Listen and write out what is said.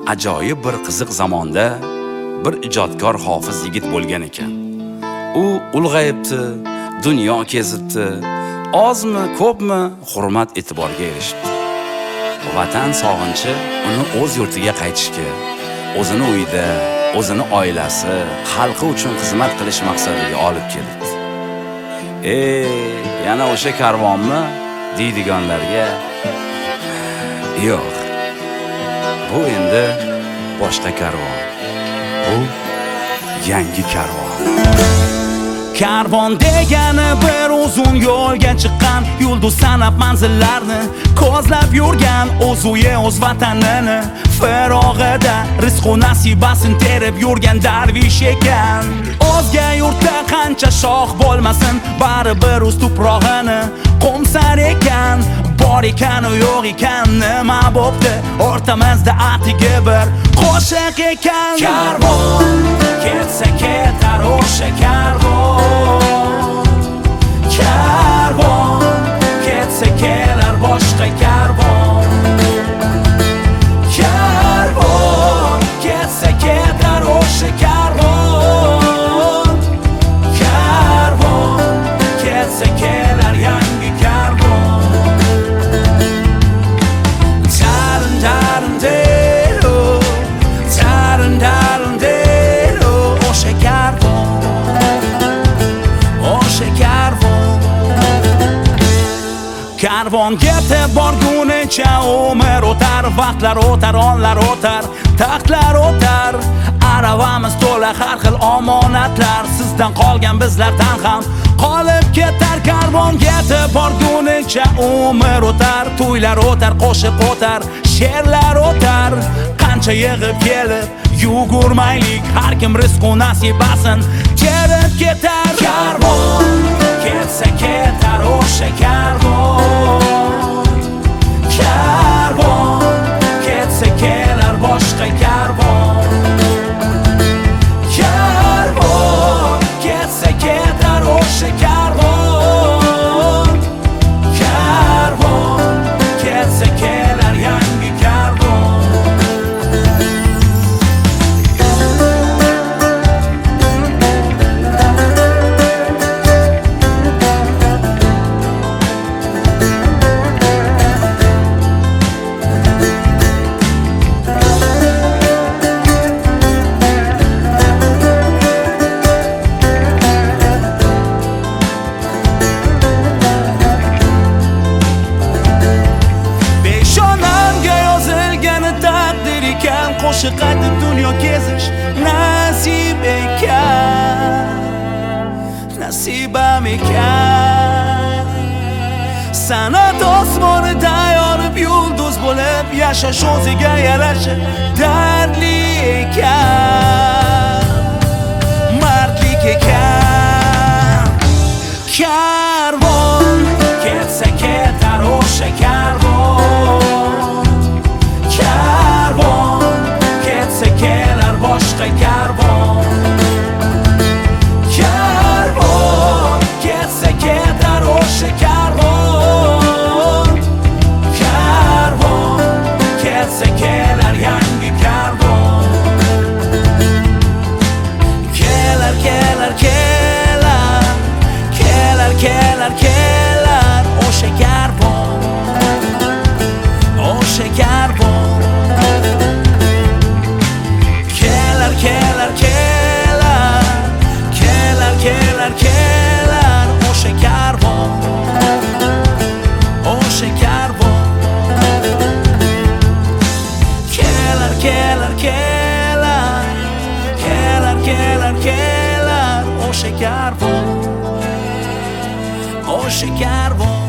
ajoyib bir qiziq zamonda bir ijodkor hofiz yigit bo'lgan ekan. U ulg'ayibdi, dunyo kezibdi, ozmi, ko'pmi hurmat e'tiborga erishdi. Vatan sog'inchi uni o'z yurtiga qaytishga, o'zini uyida, o'zini oilasi, xalqi uchun xizmat qilish maqsadiga olib keldi. Yana o'sha karvonmi deydiganlarga yo'q. Bu endi boshqa karvon. Bu yangi karvon. Karvon degani bir uzun yo'lga chiqqan, yulduz sanab manzillarni ko'zlab yurgan, o'z uyi, o'z vatanini farog'ida rizq va nasibasin terib yurgan darvish ekan. O'zga yurtda qancha shoh bo'lmasin, baribir o'z tuprog'ini qo'msar ekan. Bor ekan u yo'q ekan, nima bo'pti o'rtamizda atiga bir qo'shiq ekan. Karvon ketsa ketar o'sha karvon, karvon ketsa kelar boshqa karvon, karvon ketsa ketar o'sha karvon, karvon ketsa kelar yangi karvon. Karvon ketib borgunicha umr o'tar, vaqtlar o'tar, onlar o'tar, taxtlar o'tar. Aravamiz to'la har xil omonatlar, sizdan qolgan bizlardan ham qolib ketar. Karvon ketib borgunicha umr o'tar, to'ylar o'tar, qo'shiq o'tar, she'rlar o'tar. Qancha yig'ib kelib yugurmaylik, har kim rizq va nasibasin terib ketar. Karvon ketsa ketar o'sha karvon, karvon ketsa kelar boshqa karvon, karvon ketsa ketar o'sha karvon, karvon ketsa kelar yangi karvon. Qo'shiq aytib dunyo kezish nasib ekan, nasibam ekan. San'at osmonida yorib yulduz bo'lib yashash o'ziga yarasha dardli ekan, mardlik ekan. Karvon ketsa ketar o'sha karvon, karvon ketsa kelar boshqa karvon, karvon ketsa ketar o'sha karvon, karvon ketsa kelar yangi karvon. Kelar kelar kelar, kelar kelar kelar o'sha karvon, o'sha karvon. Kelar kelar kelar, kelar o'sha karvon, o'sha karvon. Kelar kelar kelar, kelar kelar o'sha karvon, o'sha karvon.